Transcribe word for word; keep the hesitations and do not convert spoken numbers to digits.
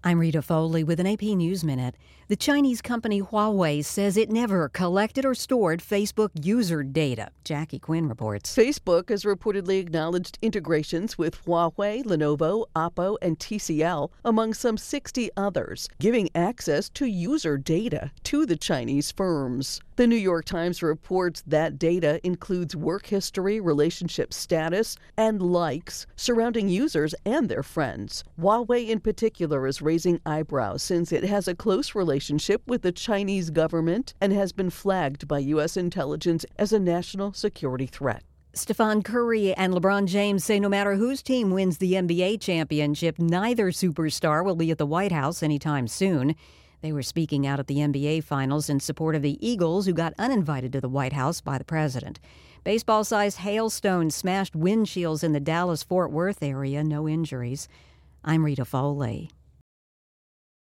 I'm Rita Foley with an A P News Minute. The Chinese company Huawei says it never collected or stored Facebook user data. Jackie Quinn reports. Facebook has reportedly acknowledged integrations with Huawei, Lenovo, Oppo, and T C L, among some sixty others, giving access to user data to the Chinese firms. The New York Times reports that data includes work history, relationship status, and likes surrounding users and their friends. Huawei in particular is raising eyebrows since it has a close relationship with the Chinese government and has been flagged by U S intelligence as a national security threat. Stephen Curry and LeBron James say no matter whose team wins the N B A championship, neither superstar will be at the White House anytime soon. They were speaking out at the N B A Finals in support of the Eagles, who got uninvited to the White House by the president. Baseball-sized hailstones smashed windshields in the Dallas-Fort Worth area. No injuries. I'm Rita Foley.